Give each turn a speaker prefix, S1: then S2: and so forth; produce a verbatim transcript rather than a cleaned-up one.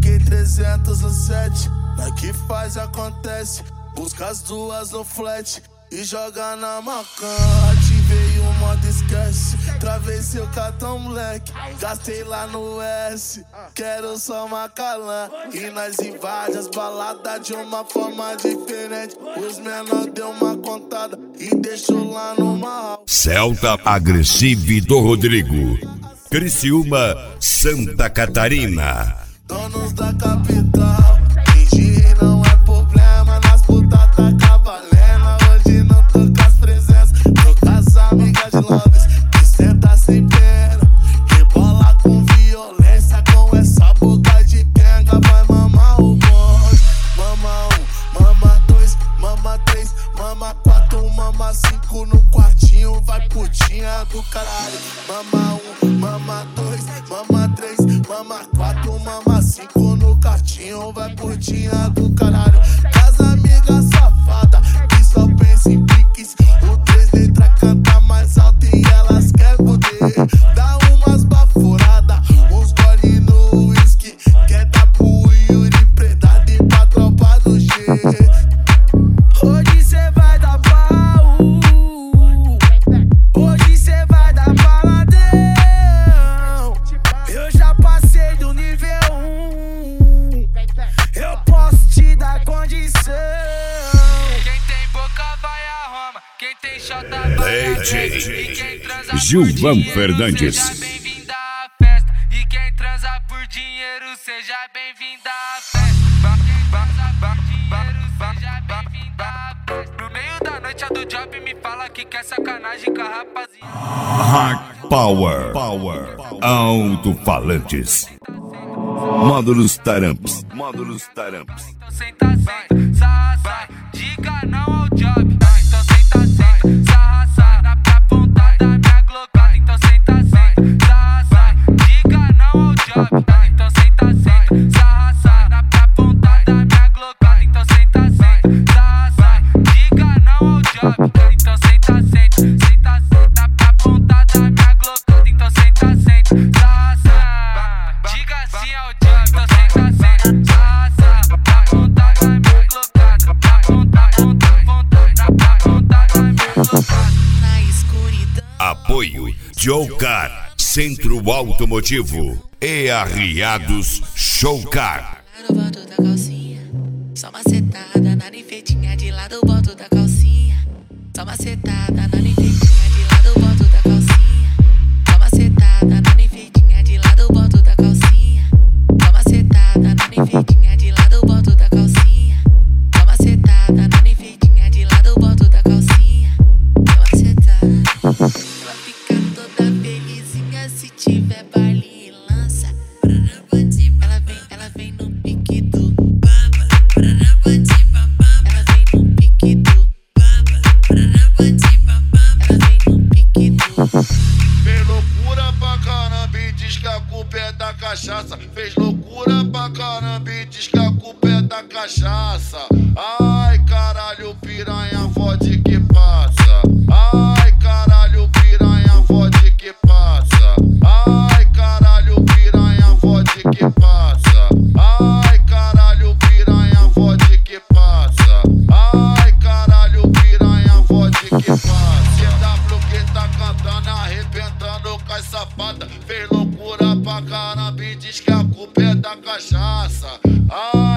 S1: Liguei trezentos no set, na que faz acontece. Busca as duas no flat e joga na macan. Ativei o modo esquece, travei seu cartão moleque, gastei lá no S, quero só Macalã. E nós invade as baladas de uma forma diferente. Os menor deu uma contada e deixou lá no mal.
S2: Celta Agressive do Rodrigo, Criciúma, Santa Catarina.
S1: Donos da capital, fingir não é problema, nas putas tá cavalendo. Hoje não tô com as presenças, tô com as amigas de Loves, que senta sem pena, rebola com violência, com essa boca de quenga. Vai mamar o bonde, mama um, mama dois, mama três, mama quatro, mama cinco no quartinho, vai putinha do caralho. Mama um, mama dois, mama três, mama quatro, mama cinco no quartinho, vai putinha do caralho. As amigas safada que só pensa em piques, o três letras canta mais alto e elas quer poder. Dá umas baforadas, uns gole no whisky, quer dar pro Yuri predado e pra tropa do G. Hoje cê vai dar pau, hoje cê vai dar baladão. Eu já passei do nível um, eu posso te dar condição.
S3: Quem tem boca vai a Roma, quem tem xota vai a
S2: D J
S3: e quem transa por
S2: Gilvan
S3: dinheiro,
S2: Fernandes.
S3: seja bem-vinda à festa. E quem transa por dinheiro, seja bem-vinda à festa. Seja bem-vinda à festa. No meio da noite a do job me fala que quer sacanagem com a rapaziada.
S2: Hard Power, Power, alto-falantes, módulos taramps, módulos taramps.
S3: Então senta, senta, sarra, sai, diga não ao job. Então senta, senta, sarra, sai, na pra ponta da minha glocada. Então senta, senta, sarra, sai, diga não ao job. Então senta, senta, sarra, sai, na pra ponta da minha glocada. Então senta, senta, sarra, sai, diga não ao job. Então senta, senta, senta, senta, pra ponta da minha glocada. Então senta, senta, sarra, sai, diga sim ao job. Então senta, senta, sarra, sai, pra ponta da minha glocada. Pra ponta, ponta, ponta, pra ponta da minha glocada.
S4: Na escuridão.
S2: Apoio Jocar, Centro Automotivo e Arriados Showcar.
S4: No boto da calcinha, só macetada na ninfeitinha de lado, boto da calcinha. Só macetada na ninfeitinha de lado, boto da calcinha. Só macetada na ninfeitinha de lado, boto da calcinha. Só macetada na ninfeitinha de lado, boto da calcinha. Só macetada na ninfeitinha de lado, boto da calcinha. Só macetada. Ela fica toda felizinha se tiver baile e lança. Ela vem, ela vem no pique do baba. Ela vem no pique do baba. Ela vem no pique do.
S1: Fez loucura pra caramba e diz que a culpa é da cachaça. Fez loucura pra caramba e diz que a culpa é da cachaça. Ai caralho, piranha, fode que passa. Ai caralho, piranha, fode que passa. Ai caralho, piranha, fode que passa. Ai caralho, piranha, fode que passa. Ai caralho, piranha, fode que passa. C W que tá cantando, arrebentando com as safadas. Fez loucura pra caramba e diz que a culpa é da cachaça. Ai